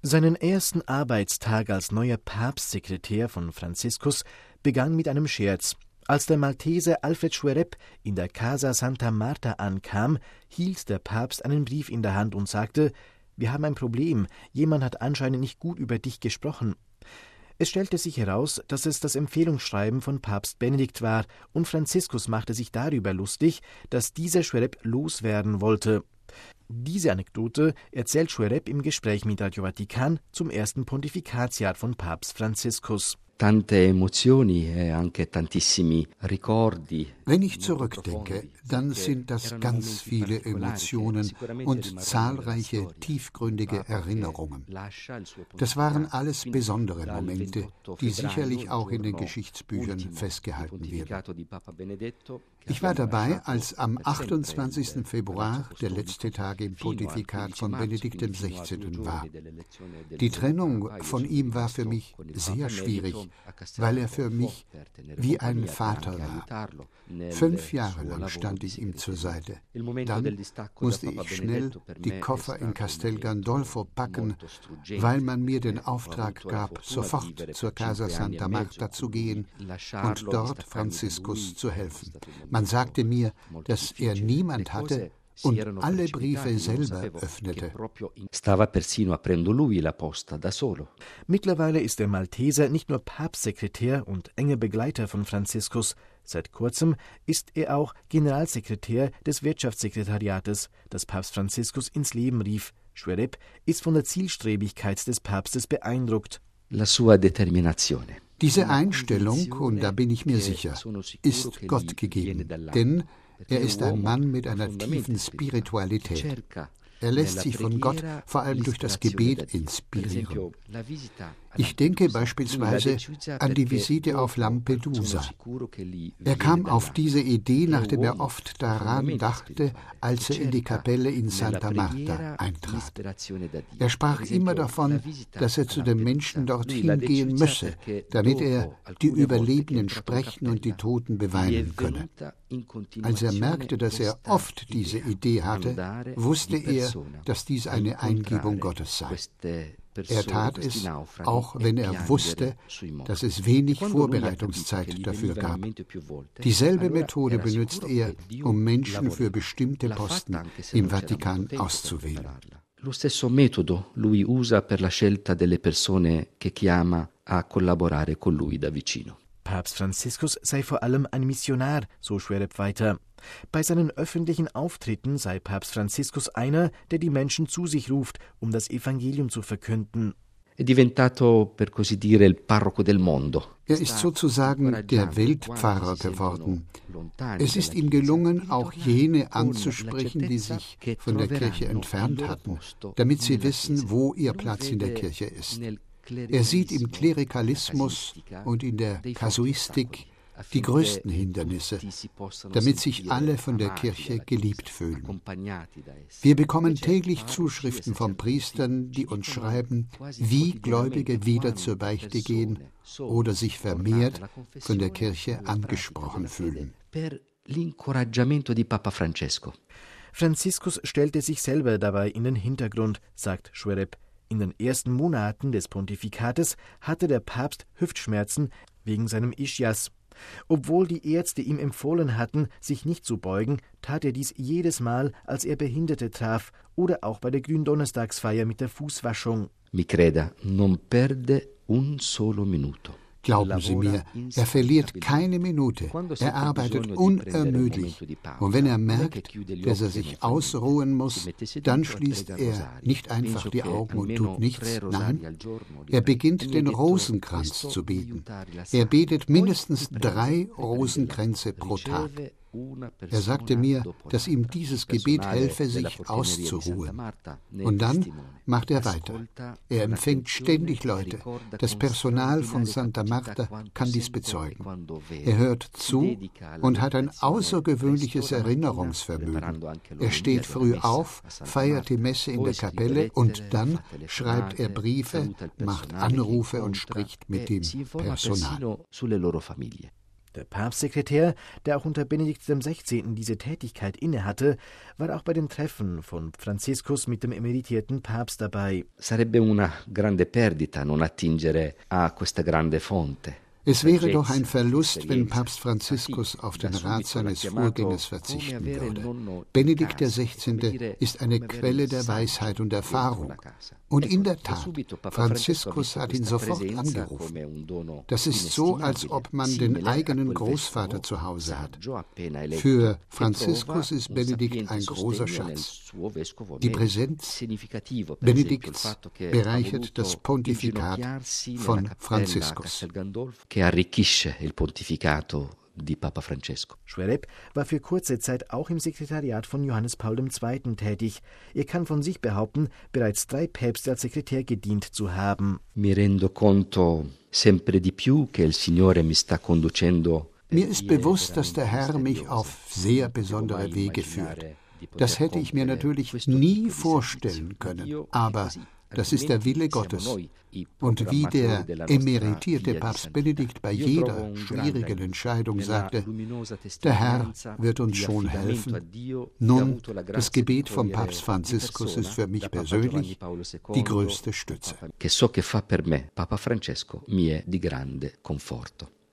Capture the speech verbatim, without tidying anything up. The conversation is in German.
Seinen ersten Arbeitstag als neuer Papstsekretär von Franziskus begann mit einem Scherz. Als der Malteser Alfred Schwerepp in der Casa Santa Marta ankam, hielt der Papst einen Brief in der Hand und sagte: »Wir haben ein Problem, jemand hat anscheinend nicht gut über dich gesprochen.« Es stellte sich heraus, dass es das Empfehlungsschreiben von Papst Benedikt war, und Franziskus machte sich darüber lustig, dass dieser Schwerepp loswerden wollte. Diese Anekdote erzählt Schwerepp im Gespräch mit Radio Vatikan zum ersten Pontifikatsjahr von Papst Franziskus. Tante emozioni e anche tantissimi ricordi. Wenn ich zurückdenke, dann sind das ganz viele Emotionen und zahlreiche tiefgründige Erinnerungen. Das waren alles besondere Momente, die sicherlich auch in den Geschichtsbüchern festgehalten werden. Ich war dabei, als am achtundzwanzigsten Februar der letzte Tag im Pontifikat von Benedikt dem Sechzehnten war. Die Trennung von ihm war für mich sehr schwierig, weil er für mich wie ein Vater war. Fünf Jahre lang stand ich ihm zur Seite. Dann musste ich schnell die Koffer in Castel Gandolfo packen, weil man mir den Auftrag gab, sofort zur Casa Santa Marta zu gehen und dort Franziskus zu helfen. Man sagte mir, dass er niemand hatte und alle Briefe selber öffnete. Stava persino aprendo lui la posta da solo. Mittlerweile ist der Malteser nicht nur Papstsekretär und enger Begleiter von Franziskus. Seit kurzem ist er auch Generalsekretär des Wirtschaftssekretariates, das Papst Franziskus ins Leben rief. Schwerepp ist von der Zielstrebigkeit des Papstes beeindruckt. La sua determinazione. Diese Einstellung, und da bin ich mir sicher, ist Gott gegeben, denn er ist ein Mann mit einer tiefen Spiritualität. Er lässt sich von Gott vor allem durch das Gebet inspirieren. Ich denke beispielsweise an die Visite auf Lampedusa. Er kam auf diese Idee, nachdem er oft daran dachte, als er in die Kapelle in Santa Marta eintrat. Er sprach immer davon, dass er zu den Menschen dorthin gehen müsse, damit er die Überlebenden sprechen und die Toten beweinen könne. Als er merkte, dass er oft diese Idee hatte, wusste er, dass dies eine Eingebung Gottes sei. Er tat es, auch wenn er wusste, dass es wenig Vorbereitungszeit dafür gab. Dieselbe Methode benutzt er, um Menschen für bestimmte Posten im Vatikan auszuwählen. Lo stesso metodo lui usa per la scelta delle persone che chiama a collaborare con lui da vicino. Papst Franziskus sei vor allem ein Missionar, so Schwerepp weiter. Bei seinen öffentlichen Auftritten sei Papst Franziskus einer, der die Menschen zu sich ruft, um das Evangelium zu verkünden. È diventato, per così dire, il parroco del mondo. Er ist sozusagen der Weltpfarrer geworden. Es ist ihm gelungen, auch jene anzusprechen, die sich von der Kirche entfernt hatten, damit sie wissen, wo ihr Platz in der Kirche ist. Er sieht im Klerikalismus und in der Kasuistik die größten Hindernisse, damit sich alle von der Kirche geliebt fühlen. Wir bekommen täglich Zuschriften von Priestern, die uns schreiben, wie Gläubige wieder zur Beichte gehen oder sich vermehrt von der Kirche angesprochen fühlen. Franziskus stellte sich selber dabei in den Hintergrund, sagt Schwerepp. In den ersten Monaten des Pontifikates hatte der Papst Hüftschmerzen wegen seinem Ischias. Obwohl die Ärzte ihm empfohlen hatten, sich nicht zu beugen, tat er dies jedes Mal, als er Behinderte traf oder auch bei der Gründonnerstagsfeier mit der Fußwaschung. Mi creda, non perde un solo minuto. Glauben Sie mir, er verliert keine Minute. Er arbeitet unermüdlich. Und wenn er merkt, dass er sich ausruhen muss, dann schließt er nicht einfach die Augen und tut nichts. Nein, er beginnt den Rosenkranz zu beten. Er betet mindestens drei Rosenkränze pro Tag. Er sagte mir, dass ihm dieses Gebet helfe, sich auszuruhen. Und dann macht er weiter. Er empfängt ständig Leute. Das Personal von Santa Marta kann dies bezeugen. Er hört zu und hat ein außergewöhnliches Erinnerungsvermögen. Er steht früh auf, feiert die Messe in der Kapelle und dann schreibt er Briefe, macht Anrufe und spricht mit dem Personal. Der Papstsekretär, der auch unter Benedikt dem Sechzehnten diese Tätigkeit innehatte, war auch bei den Treffen von Franziskus mit dem emeritierten Papst dabei. Sarebbe una grande perdita non attingere a questa grande fonte. Es wäre doch ein Verlust, wenn Papst Franziskus auf den Rat seines Vorgängers verzichten würde. Benedikt der Sechzehnte ist eine Quelle der Weisheit und Erfahrung. Und in der Tat, Franziskus hat ihn sofort angerufen. Das ist so, als ob man den eigenen Großvater zu Hause hat. Für Franziskus ist Benedikt ein großer Schatz. Die Präsenz Benedikts bereichert das Pontifikat von Franziskus. Che arricchisce il pontificato di Papa Francesco. Choueireb war für kurze Zeit auch im Sekretariat von Johannes Paul der Zweite tätig. Er kann von sich behaupten, bereits drei Päpste als Sekretär gedient zu haben. Mi rendo conto sempre di più che il Signore mi sta conducendo. Mir ist bewusst, dass der Herr mich auf sehr besondere Wege führt. Das hätte ich mir natürlich nie vorstellen können, aber das ist der Wille Gottes. Und wie der emeritierte Papst Benedikt bei jeder schwierigen Entscheidung sagte, der Herr wird uns schon helfen. Nun, das Gebet von Papst Franziskus ist für mich persönlich die größte Stütze. Che so che fa per me Papa Francesco mi è di grande conforto.